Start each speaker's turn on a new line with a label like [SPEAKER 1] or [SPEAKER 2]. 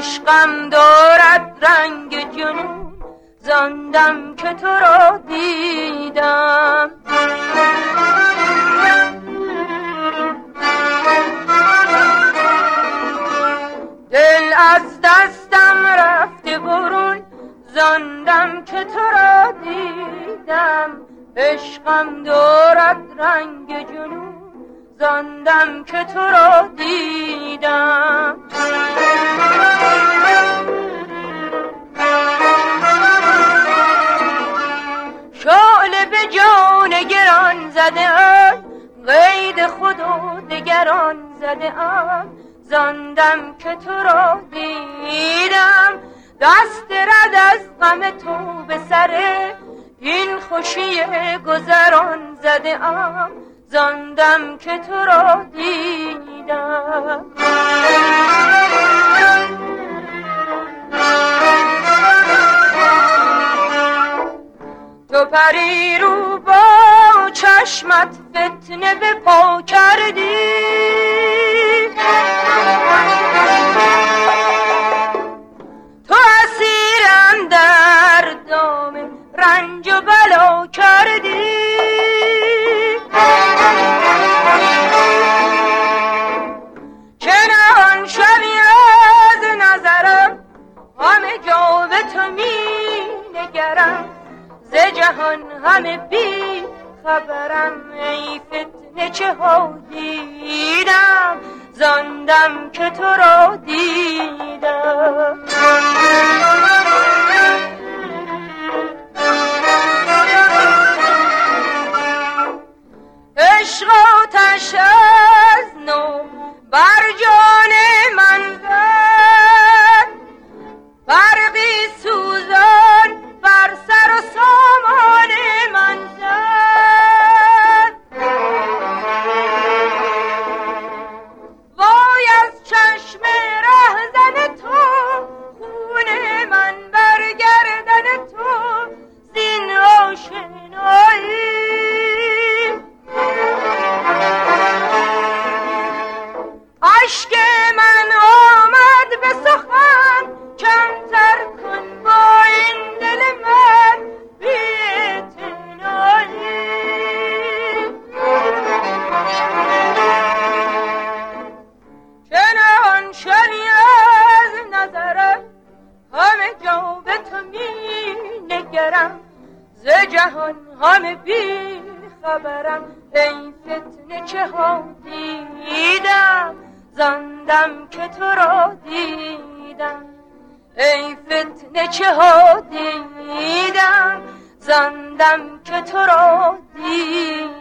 [SPEAKER 1] عشقم دارد رنگ جنون، زاندم که تو را دیدم. دل از دستم رفته برون، زاندم که تو را دیدم. عشقم دارد رنگ جنون، زاندم که تو را دیدم. شعله به جان گران زده ام، قید خود و دگران زده ام. زاندم که تو را دیدم. دست رد از غم تو به سر این خوشی گذران زده ام. زاندم که تو را دیدم. تو پری رو با چشمت فتنه به پا کردی، تو اسیرم در دام رنج و بلا کردی. که نهان شوی از نظرم، همه جا به تو می نگرم. ز جهان همه بی خبرم، ای فتنه چه ها دیدم. زاندم که تو را دیدم. عشق آتش از نو بر جان من زد، برقی سوزان بر سر و سامان من زد. وای از چشم رهزن تو، خون من بر گردن تو، زین آشنایی. عشق من آمد به سخن، کمتر کن با این دل من بی‌اعتنایی. که نهان شوی از نظرم، همه جا به تو می نگرم. ز جهان همه بی خبرم، ای فتنه چه ها دیدم. زاندم که تو را دیدم. ای فتنه چه ها دیدم. زاندم که تو را دیدم.